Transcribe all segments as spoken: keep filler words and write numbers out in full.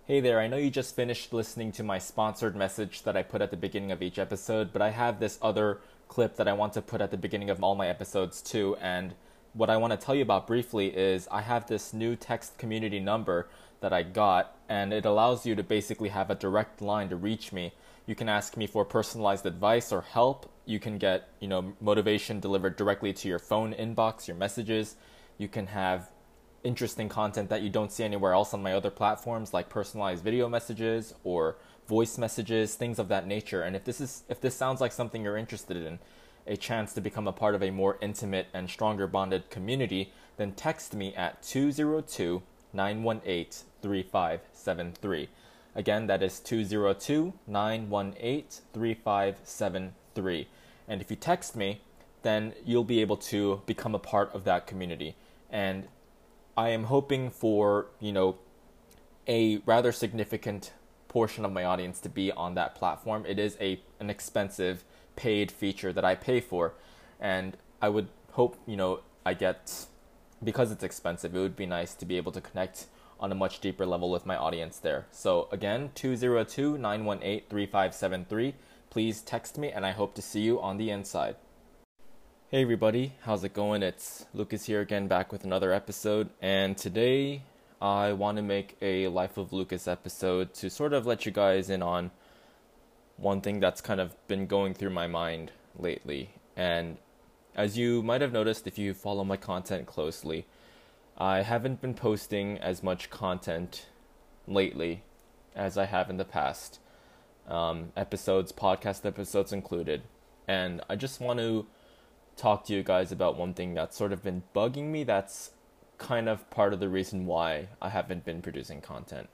Hey there, I know you just finished listening to my sponsored message that I put at the beginning of each episode, but I have this other clip that I want to put at the beginning of all my episodes too. And what I want to tell you about briefly is I have this new text community number that I got, and it allows you to basically have a direct line to reach me. You can ask me for personalized advice or help. You can get, you know, motivation delivered directly to your phone inbox, your messages. You can have interesting content that you don't see anywhere else on my other platforms, like personalized video messages or voice messages, things of that nature. And if this is if this sounds like something you're interested in, a chance to become a part of a more intimate and stronger bonded community, then text me at two zero two, nine one eight, three five seven three. Again, that is two zero two, nine one eight, three five seven three. And if you text me, then you'll be able to become a part of that community. And I am hoping for, you know, a rather significant portion of my audience to be on that platform. It is a an expensive paid feature that I pay for, and I would hope, you know, I get, because it's expensive, it would be nice to be able to connect on a much deeper level with my audience there. So again, two zero two, nine one eight, three five seven three. Please text me, and I hope to see you on the inside. Hey everybody, how's it going? It's Lucas here again, back with another episode, and today I want to make a Life of Lucas episode to sort of let you guys in on one thing that's kind of been going through my mind lately. And as you might have noticed if you follow my content closely, I haven't been posting as much content lately as I have in the past, um, episodes, podcast episodes included, and I just want to talk to you guys about one thing that's sort of been bugging me, that's kind of part of the reason why I haven't been producing content.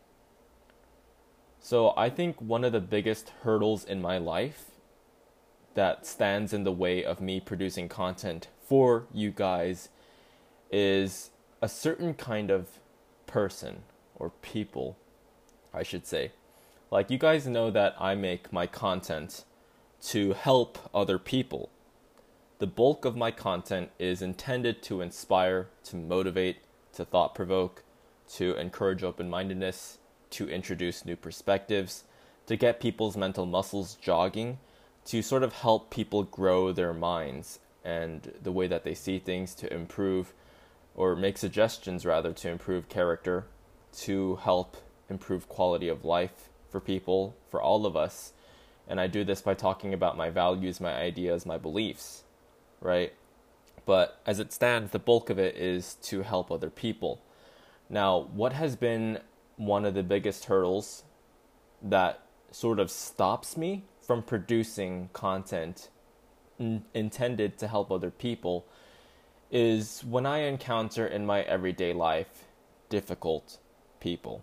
So I think one of the biggest hurdles in my life that stands in the way of me producing content for you guys is a certain kind of person, or people, I should say. Like, you guys know that I make my content to help other people. The bulk of my content is intended to inspire, to motivate, to thought-provoke, to encourage open-mindedness, to introduce new perspectives, to get people's mental muscles jogging, to sort of help people grow their minds and the way that they see things, to improve, or make suggestions rather, to improve character, to help improve quality of life for people, for all of us. And I do this by talking about my values, my ideas, my beliefs. Right? But as it stands, the bulk of it is to help other people. Now, what has been one of the biggest hurdles that sort of stops me from producing content n- intended to help other people is when I encounter in my everyday life difficult people.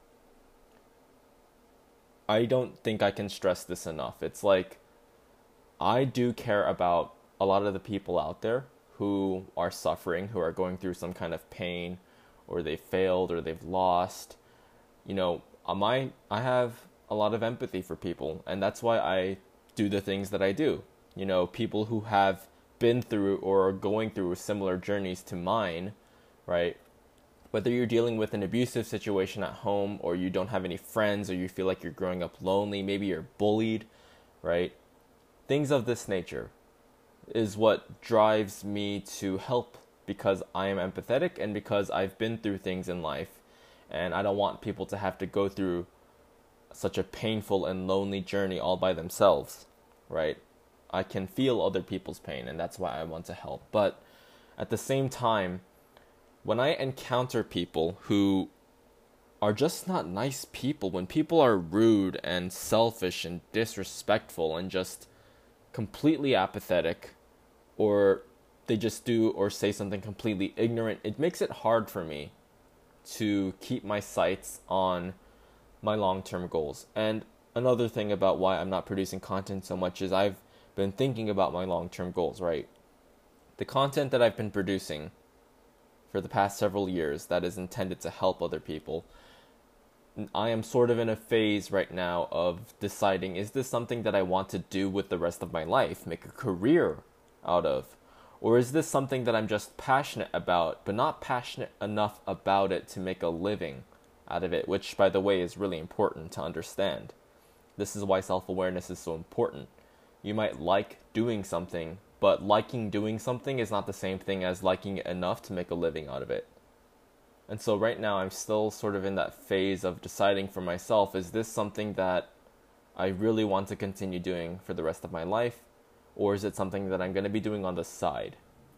I don't think I can stress this enough. It's like, I do care about a lot of the people out there who are suffering, who are going through some kind of pain, or they've failed, or they've lost. You know, my, I have a lot of empathy for people, and that's why I do the things that I do. You know, people who have been through or are going through similar journeys to mine, right? Whether you're dealing with an abusive situation at home, or you don't have any friends, or you feel like you're growing up lonely, maybe you're bullied, right? Things of this nature is what drives me to help, because I am empathetic and because I've been through things in life, and I don't want people to have to go through such a painful and lonely journey all by themselves, right? I can feel other people's pain, and that's why I want to help. But at the same time, when I encounter people who are just not nice people, when people are rude and selfish and disrespectful and just completely apathetic, or they just do or say something completely ignorant, it makes it hard for me to keep my sights on my long-term goals. And another thing about why I'm not producing content so much is I've been thinking about my long-term goals, right? The content that I've been producing for the past several years that is intended to help other people, I am sort of in a phase right now of deciding, is this something that I want to do with the rest of my life, make a career out of? Or is this something that I'm just passionate about, but not passionate enough about it to make a living out of it, which, by the way, is really important to understand. This is why self-awareness is so important. You might like doing something, but liking doing something is not the same thing as liking it enough to make a living out of it. And so right now I'm still sort of in that phase of deciding for myself, is this something that I really want to continue doing for the rest of my life, or is it something that I'm going to be doing on the side?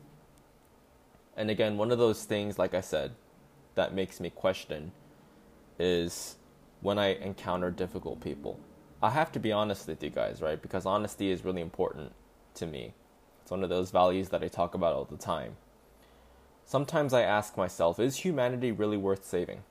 And again, one of those things, like I said, that makes me question is when I encounter difficult people. I have to be honest with you guys, right? Because honesty is really important to me. It's one of those values that I talk about all the time. Sometimes I ask myself, is humanity really worth saving?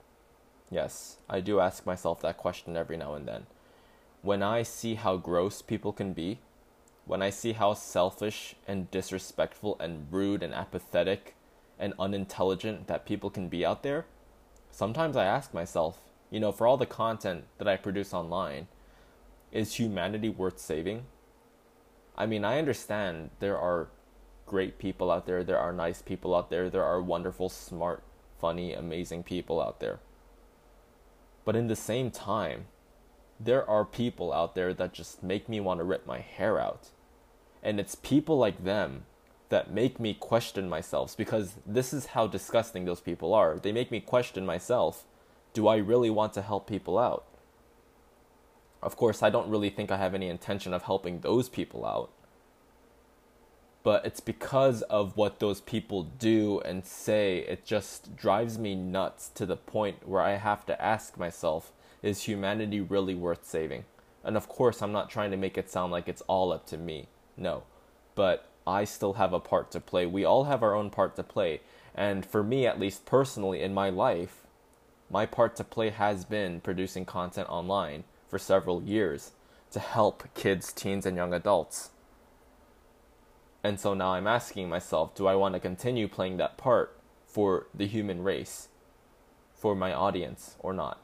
Yes, I do ask myself that question every now and then. When I see how gross people can be, when I see how selfish and disrespectful and rude and apathetic and unintelligent that people can be out there, sometimes I ask myself, you know, for all the content that I produce online, is humanity worth saving? I mean, I understand there are great people out there, there are nice people out there, there are wonderful, smart, funny, amazing people out there. But in the same time, there are people out there that just make me want to rip my hair out. And it's people like them that make me question myself, because this is how disgusting those people are. They make me question myself. Do I really want to help people out? Of course, I don't really think I have any intention of helping those people out. But it's because of what those people do and say, it just drives me nuts to the point where I have to ask myself, is humanity really worth saving? And of course, I'm not trying to make it sound like it's all up to me. No. But I still have a part to play. We all have our own part to play. And for me, at least personally in my life, my part to play has been producing content online for several years to help kids, teens, and young adults. And so now I'm asking myself, do I want to continue playing that part for the human race, for my audience, or not?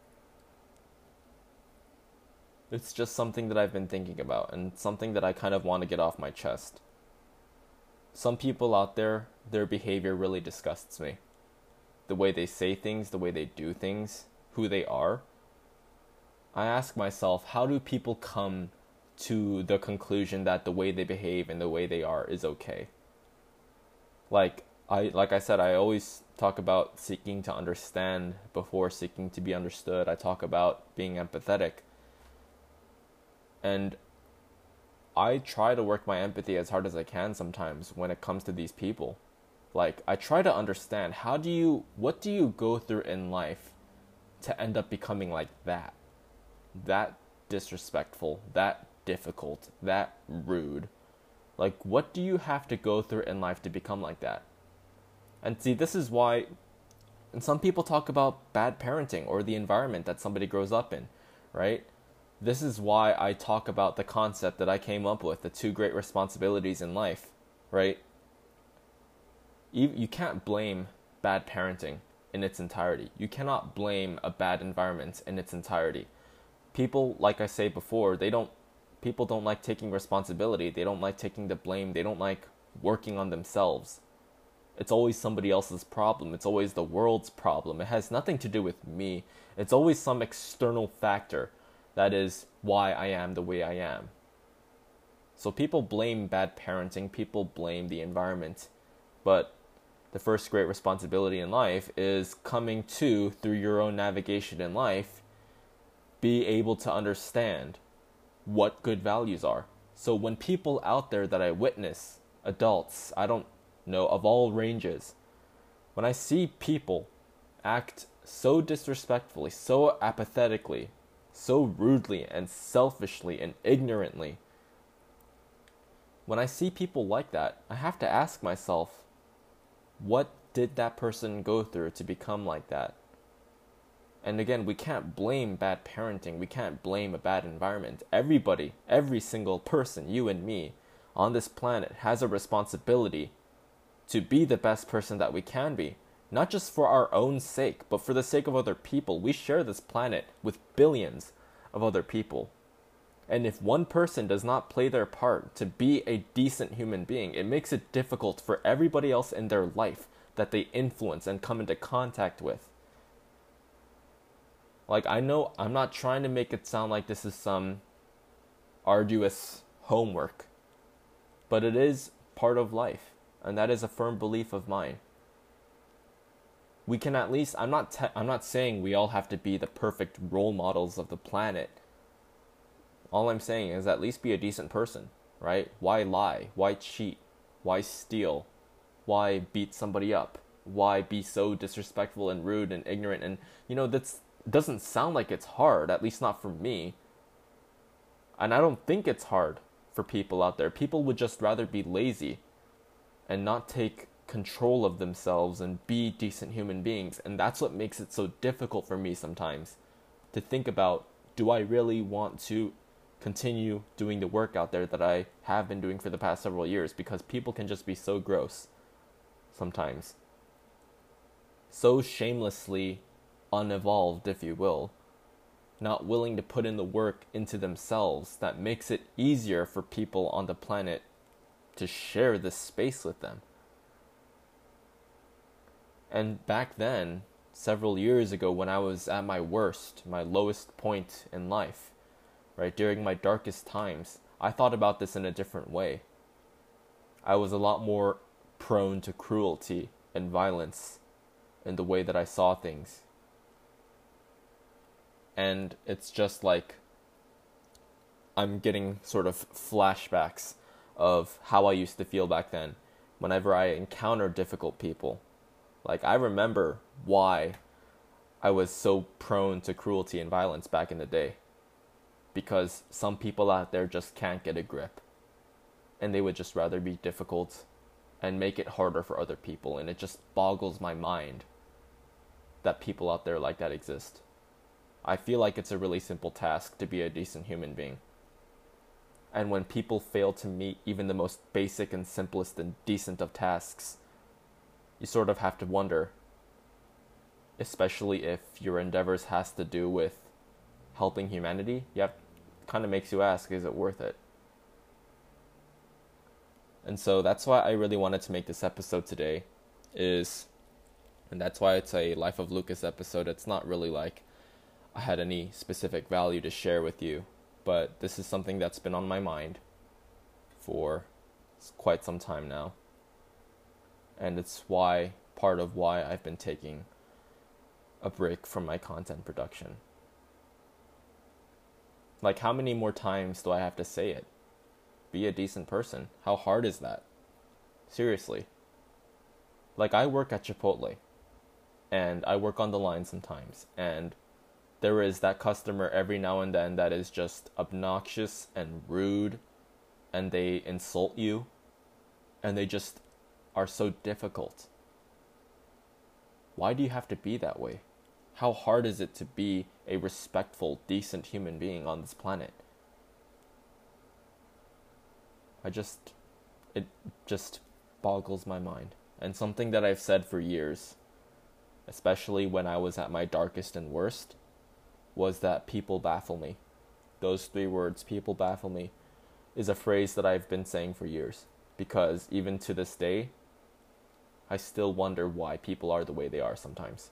It's just something that I've been thinking about, and something that I kind of want to get off my chest. Some people out there, their behavior really disgusts me. The way they say things, the way they do things, who they are. I ask myself, how do people come to the conclusion that the way they behave and the way they are is okay? Like I like I said, I always talk about seeking to understand before seeking to be understood. I talk about being empathetic. And I try to work my empathy as hard as I can sometimes when it comes to these people. Like, I try to understand, how do you, what do you go through in life to end up becoming like that? That disrespectful, that difficult, that rude. Like, what do you have to go through in life to become like that? And see, this is why, and some people talk about bad parenting or the environment that somebody grows up in, right? This is why I talk about the concept that I came up with, the two great responsibilities in life, right? You, you can't blame bad parenting in its entirety. You cannot blame a bad environment in its entirety. People, like I say before, they don't, people don't like taking responsibility. They don't like taking the blame. They don't like working on themselves. It's always somebody else's problem. It's always the world's problem. It has nothing to do with me. It's always some external factor that is why I am the way I am. So people blame bad parenting, people blame the environment, but the first great responsibility in life is coming to, through your own navigation in life, be able to understand what good values are. So when people out there that I witness, adults, I don't know, of all ranges, when I see people act so disrespectfully, so apathetically, so rudely and selfishly and ignorantly, when I see people like that, I have to ask myself, what did that person go through to become like that? And again, we can't blame bad parenting. We can't blame a bad environment. Everybody, every single person, you and me, on this planet has a responsibility to be the best person that we can be. Not just for our own sake, but for the sake of other people. We share this planet with billions of other people. And if one person does not play their part to be a decent human being, it makes it difficult for everybody else in their life that they influence and come into contact with. Like, I know I'm not trying to make it sound like this is some arduous homework, but it is part of life, and that is a firm belief of mine. We can at least, I'm not te- I'm not saying we all have to be the perfect role models of the planet. All I'm saying is at least be a decent person, right? Why lie? Why cheat? Why steal? Why beat somebody up? Why be so disrespectful and rude and ignorant? And, you know, that doesn't sound like it's hard, at least not for me. And I don't think it's hard for people out there. People would just rather be lazy and not take control of themselves and be decent human beings. And that's what makes it so difficult for me sometimes to think about, do I really want to continue doing the work out there that I have been doing for the past several years? Because people can just be so gross sometimes, so shamelessly unevolved, if you will, not willing to put in the work into themselves that makes it easier for people on the planet to share this space with them. And back then, several years ago, when I was at my worst, my lowest point in life, right, during my darkest times, I thought about this in a different way. I was a lot more prone to cruelty and violence in the way that I saw things. And it's just like I'm getting sort of flashbacks of how I used to feel back then whenever I encountered difficult people. Like, I remember why I was so prone to cruelty and violence back in the day. Because some people out there just can't get a grip. And they would just rather be difficult and make it harder for other people. And it just boggles my mind that people out there like that exist. I feel like it's a really simple task to be a decent human being. And when people fail to meet even the most basic and simplest and decent of tasks, you sort of have to wonder, especially if your endeavors has to do with helping humanity, you have, kind of makes you ask, is it worth it? And so that's why I really wanted to make this episode today, is, and that's why it's a Life of Lucas episode. It's not really like I had any specific value to share with you, but this is something that's been on my mind for quite some time now. And it's why, part of why I've been taking a break from my content production. Like, how many more times do I have to say it? Be a decent person. How hard is that? Seriously. Like, I work at Chipotle, and I work on the line sometimes, and there is that customer every now and then that is just obnoxious and rude, and they insult you, and they just are so difficult. Why do you have to be that way? How hard is it to be a respectful, decent human being on this planet? I just, it just boggles my mind. And something that I've said for years, especially when I was at my darkest and worst, was that people baffle me. Those three words, people baffle me, is a phrase that I've been saying for years. Because even to this day, I still wonder why people are the way they are sometimes.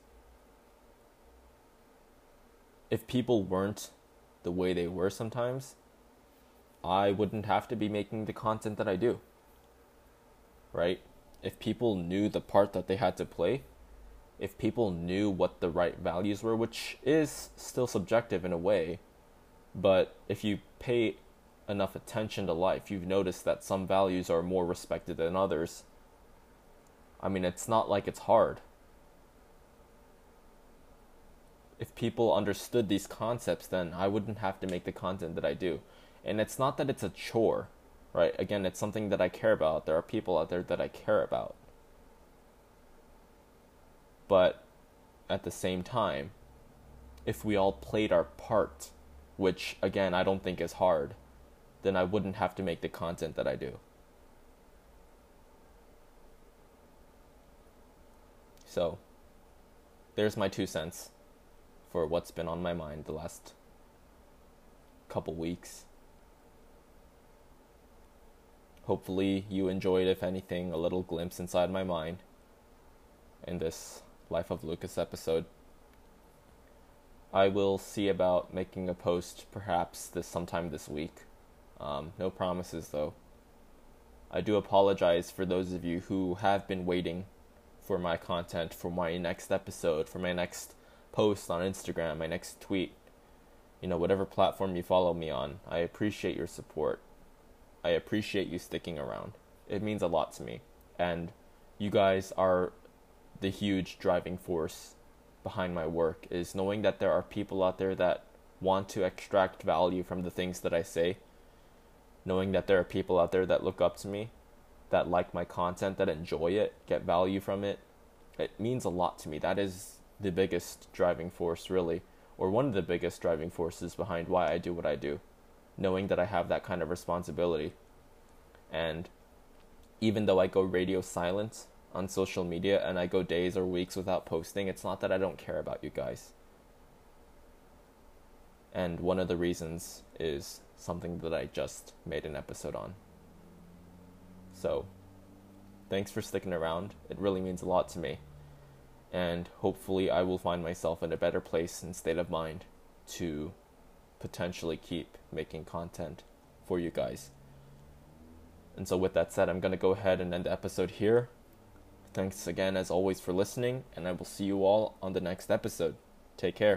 If people weren't the way they were sometimes, I wouldn't have to be making the content that I do. Right? If people knew the part that they had to play, if people knew what the right values were, which is still subjective in a way, but if you pay enough attention to life, you've noticed that some values are more respected than others. I mean, it's not like it's hard. If people understood these concepts, then I wouldn't have to make the content that I do. And it's not that it's a chore, right? Again, it's something that I care about. There are people out there that I care about. But at the same time, if we all played our part, which again, I don't think is hard, then I wouldn't have to make the content that I do. So, there's my two cents for what's been on my mind the last couple weeks. Hopefully you enjoyed, if anything, a little glimpse inside my mind in this Life of Lucas episode. I will see about making a post perhaps this sometime this week. Um, no promises though. I do apologize for those of you who have been waiting for my content, for my next episode, for my next post on Instagram, my next tweet. You know, whatever platform you follow me on. I appreciate your support. I appreciate you sticking around. It means a lot to me. And you guys are the huge driving force behind my work, is knowing that there are people out there that want to extract value from the things that I say, knowing that there are people out there that look up to me, that like my content, that enjoy it, get value from it. It means a lot to me. That is the biggest driving force, really, or one of the biggest driving forces behind why I do what I do, knowing that I have that kind of responsibility. And even though I go radio silent on social media and I go days or weeks without posting, it's not that I don't care about you guys. And one of the reasons is something that I just made an episode on. So, thanks for sticking around. It really means a lot to me. And hopefully I will find myself in a better place and state of mind to potentially keep making content for you guys. And so with that said, I'm going to go ahead and end the episode here. Thanks again, as always, for listening, and I will see you all on the next episode. Take care.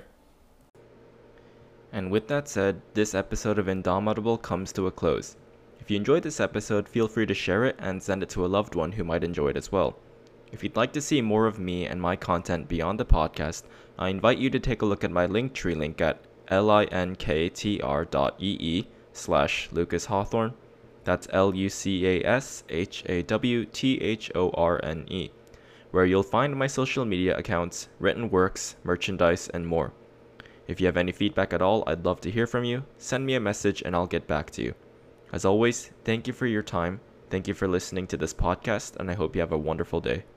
And with that said, this episode of Indomitable comes to a close. If you enjoyed this episode, feel free to share it and send it to a loved one who might enjoy it as well. If you'd like to see more of me and my content beyond the podcast, I invite you to take a look at my Linktree link at linktr dot ee slash Lucas Hawthorne. That's L U C A S H A W T H O R N E, where you'll find my social media accounts, written works, merchandise, and more. If you have any feedback at all, I'd love to hear from you. Send me a message and I'll get back to you. As always, thank you for your time. Thank you for listening to this podcast, and I hope you have a wonderful day.